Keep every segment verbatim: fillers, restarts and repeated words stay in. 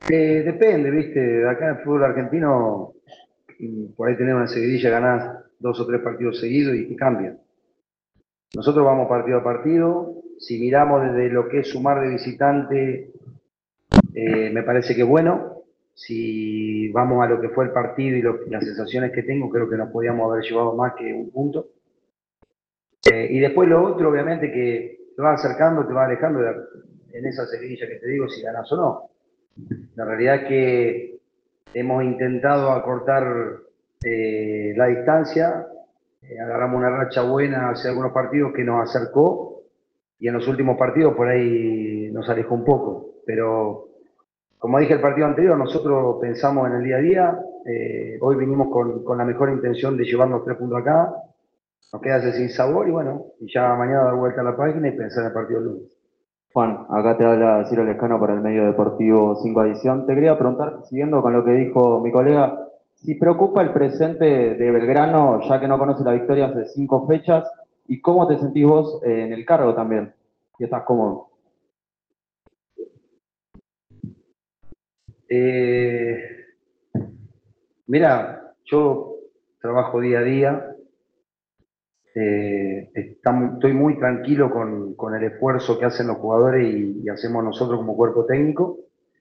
Eh, depende, viste, acá en el fútbol argentino, mm, por ahí tenés una seguidilla, ganás dos o tres partidos seguidos y te cambia. Nosotros vamos partido a partido, si miramos desde lo que es sumar de visitante, eh, me parece que es bueno. Si vamos a lo que fue el partido y lo, las sensaciones que tengo, creo que nos podíamos haber llevado más que un punto. Eh, y después lo otro, obviamente, que te va acercando, te va alejando de, en esa seguidilla que te digo, si ganas o no. La realidad es que hemos intentado acortar eh, la distancia, eh, agarramos una racha buena hace algunos partidos que nos acercó y en los últimos partidos por ahí nos alejó un poco. Pero como dije el partido anterior, nosotros pensamos en el día a día, eh, hoy vinimos con, con, la mejor intención de llevarnos tres puntos acá, nos queda ese sin sabor y bueno, y ya mañana dar vuelta a la página y pensar en el partido del lunes. Juan, acá te habla Ciro Lescano para el medio deportivo cinco Adición. Te quería preguntar, siguiendo con lo que dijo mi colega, si preocupa el presente de Belgrano, ya que no conoce la victoria hace cinco fechas, y cómo te sentís vos eh, en el cargo también, si estás cómodo. Eh, Mira, yo trabajo día a día, eh, estamos, estoy muy tranquilo con, con, el esfuerzo que hacen los jugadores y, y hacemos nosotros como cuerpo técnico.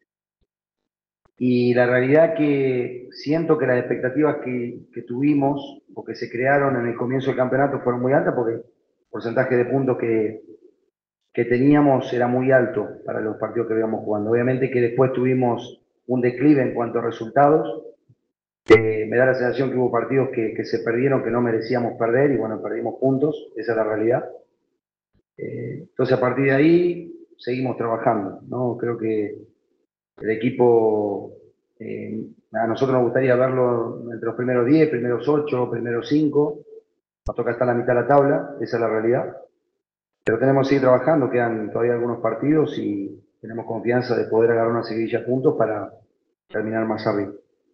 Y la realidad que siento que las expectativas que, que tuvimos o que se crearon en el comienzo del campeonato fueron muy altas porque el porcentaje de puntos que, que teníamos era muy alto para los partidos que íbamos jugando. Obviamente que después tuvimos un declive en cuanto a resultados. Eh, me da la sensación que hubo partidos que, que, se perdieron, que no merecíamos perder y bueno, perdimos puntos, esa es la realidad. Eh, entonces a partir de ahí seguimos trabajando, ¿no? Creo que el equipo, eh, a nosotros nos gustaría verlo entre los primeros diez, primeros ocho, primeros cinco, nos toca estar a la mitad de la tabla, esa es la realidad. Pero tenemos que seguir trabajando, quedan todavía algunos partidos y tenemos confianza de poder agarrar una seguidilla de puntos para terminar más arriba.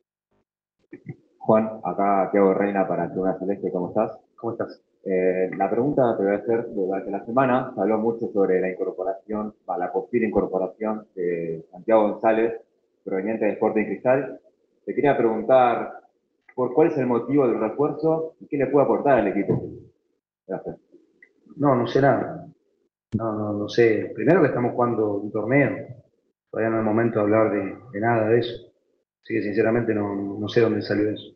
Juan, acá Thiago Reina para Tribuna Celeste, ¿cómo estás? ¿Cómo estás? Eh, la pregunta te voy a hacer durante la semana. Se habló mucho sobre la incorporación, la posible incorporación de Santiago González, proveniente de Sporting Cristal. Te quería preguntar por cuál es el motivo del refuerzo y qué le puede aportar al equipo. Gracias. No, no sé nada. No, no, no sé. Primero que estamos jugando un torneo. Todavía no es momento de hablar de, de nada de eso. Así que sinceramente no, no sé dónde salió eso.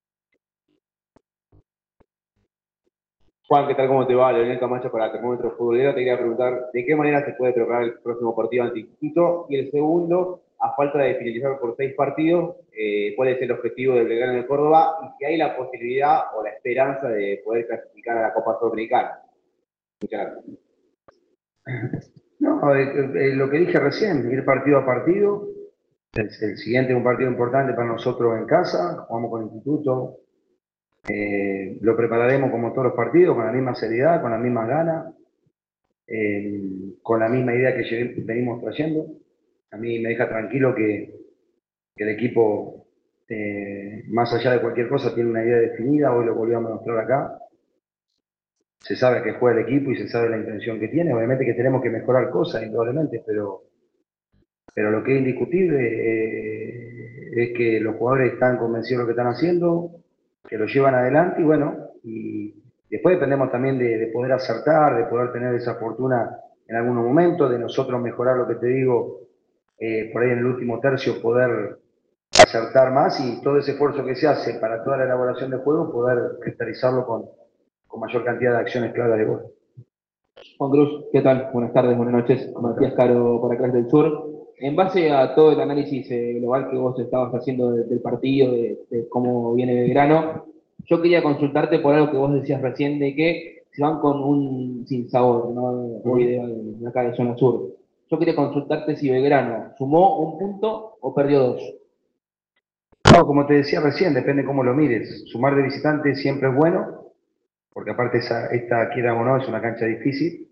Juan, ¿qué tal? ¿Cómo te va? Leonel Camacho para Termómetro Futbolero. Te quería preguntar de qué manera se puede preparar el próximo partido ante Instituto. Y el segundo, a falta de finalizar por seis partidos, eh, ¿cuál es el objetivo del Belgrano de Córdoba? Y si hay la posibilidad o la esperanza de poder clasificar a la Copa Sudamericana. Muchas gracias. No, eh, eh, lo que dije recién, ir partido a partido. El, el siguiente es un partido importante para nosotros en casa. Jugamos con el Instituto. Eh, lo prepararemos como todos los partidos, con la misma seriedad, con las mismas ganas, eh, con la misma idea que venimos trayendo. A mí me deja tranquilo que, que el equipo, eh, más allá de cualquier cosa, tiene una idea definida. Hoy lo volvimos a mostrar acá. Se sabe que juega el equipo y se sabe la intención que tiene. Obviamente que tenemos que mejorar cosas, indudablemente, pero, pero lo que es indiscutible eh, es que los jugadores están convencidos de lo que están haciendo, que lo llevan adelante y bueno, y después dependemos también de, de poder acertar, de poder tener esa fortuna en algunos momentos, de nosotros mejorar lo que te digo, eh, por ahí en el último tercio poder acertar más y todo ese esfuerzo que se hace para toda la elaboración del juego, poder cristalizarlo con, con mayor cantidad de acciones claras de gol. Juan Cruz, ¿qué tal? Buenas tardes, buenas noches. Matías Caro para Crash del Sur. En base a todo el análisis eh, global que vos estabas haciendo de, del partido, de, de, cómo viene Belgrano, yo quería consultarte por algo que vos decías recién de que se van con un sinsabor, ¿no? Hoy de, de acá de zona sur. Yo quería consultarte si Belgrano sumó un punto o perdió dos. No, como te decía recién, depende cómo lo mires. Sumar de visitante siempre es bueno, porque aparte esa, esta, quiera o no, es una cancha difícil.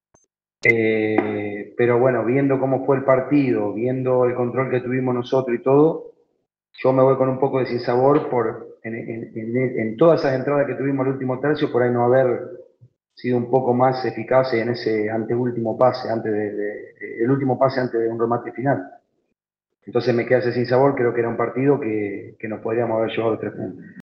Eh, pero bueno, viendo cómo fue el partido, viendo el control que tuvimos nosotros y todo, yo me voy con un poco de sinsabor por en, en, en, en todas esas entradas que tuvimos el último tercio, por ahí no haber sido un poco más eficaces en ese anteúltimo pase, antes de, de, de, el último pase antes de un remate final. Entonces me quedé sin sabor, creo que era un partido que, que nos podríamos haber llevado los tres puntos.